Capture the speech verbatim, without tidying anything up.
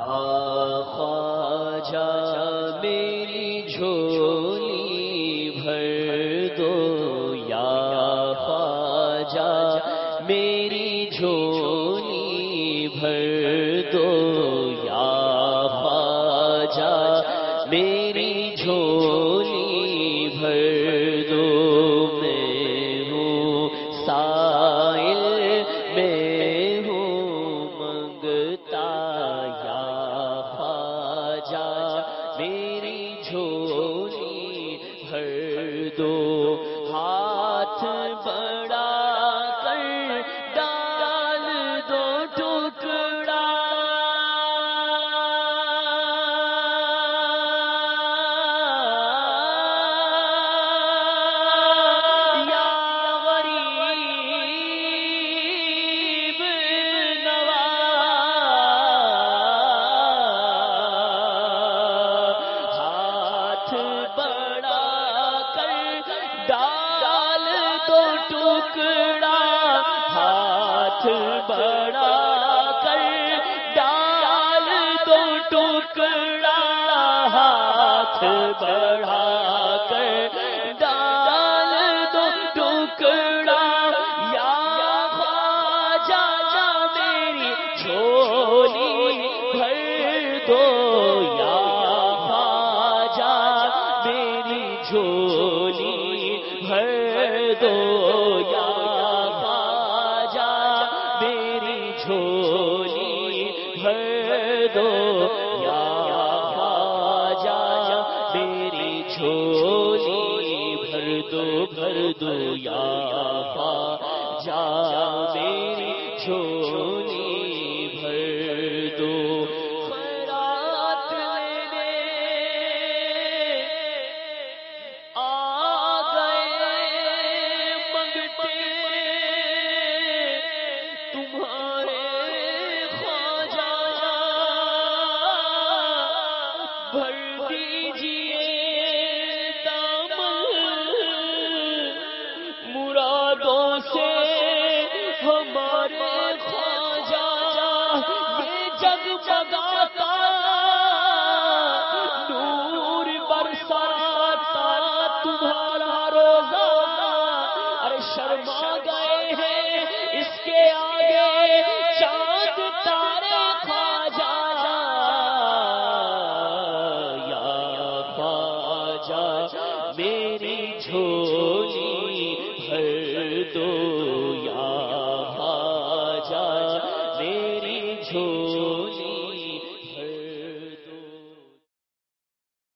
خواجہ میری جھولی بھر دو، یا خواجہ میری جھولی بھر دو، یا خواجہ میری جھولی بھر دو۔ میں ہوں سائل میں ہوں منگتا، یا خواجہ میری جھولی بھر دو۔ ہاتھ بڑا کر ڈال دو ٹکڑا، یا غریب نواز، ہاتھ بڑا کر ڈال دو ٹکڑا، ہاتھ بڑا کر ڈال دو ٹکڑا، ہاتھ بڑھا کر ڈال دو ٹکڑا، یا خواجہ میری جھولی بھر دو، یا خواجہ میری جھولی بھر دو، یا خواجہ میری جھولی بھر دو، یا خواجہ میری جھولی بھر دو، بھر دو، یا خواجہ میری جھولی بھر دو۔ خیرات لینے آ گئے منگتے تمہارے خواجہ، بھر دیجئے دامن مرادوں سے ہمارے خواجہ، یہ جگمگاتا نور برساتا تمہارا روزہ، ارے شرما گئے ہیں اس کے آگے چاند تارے خواجہ، یا خواجہ میری جھولی